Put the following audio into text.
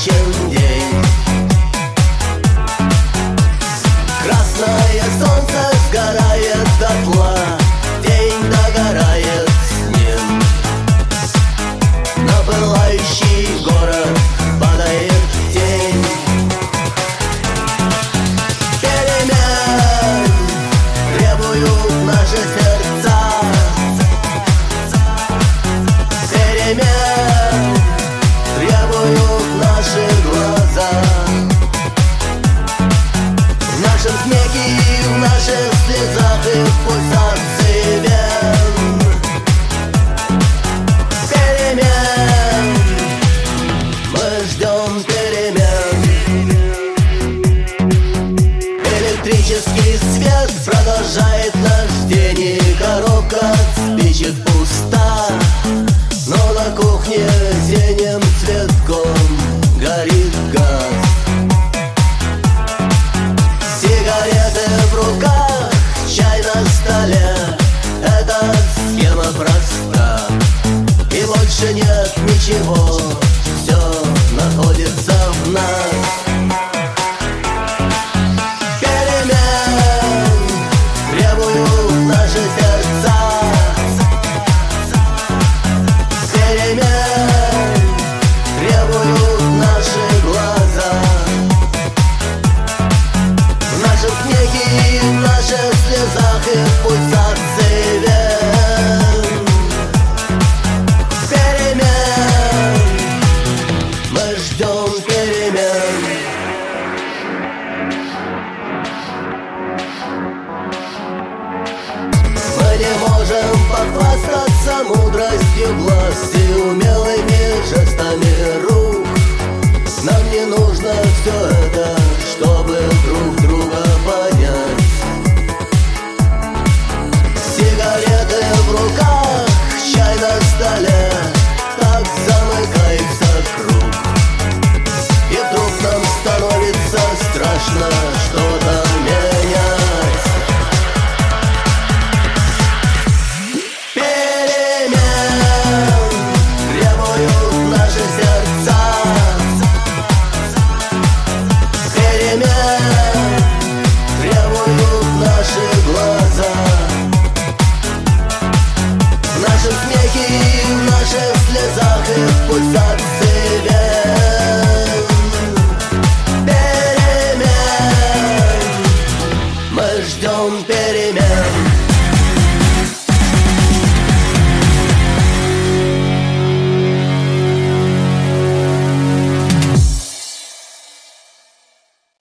солнечен день. Красное солнце сгорает дотла, день догорает с ним. На пылающий город падает тень. Перемен требуют наши сердца, перемен требуют наши глаза. В нашем смехе и в наших слезах и в пульсации вен. Перемен, мы ждем перемен. Электрический свет продолжает наш день, и коробка от спичек пуста, но на кухне синим цветком горит газ. Сигареты в руках, чай на столе, эта схема проста, и больше нет ничего, все находится в нас. Перемен требуют наши сердца, перемен требуют наши глаза. В нашем смехе и в наших слезах и в пульсации вен. Перемен, мы ждем перемен. Мы не можем похвастаться мудростью глаз и умелыми жестами рук. Нам не нужно все это, чтобы друг друга понять. Сигареты в руках, чай на столе, так замыкается круг. И вдруг нам становится страшно что-то менять. Перемен требуют наши сердца, перемен требуют наши глаза. В нашем смехе и в наших слезах и в пульсации вен. Перемен, мы ждем перемен.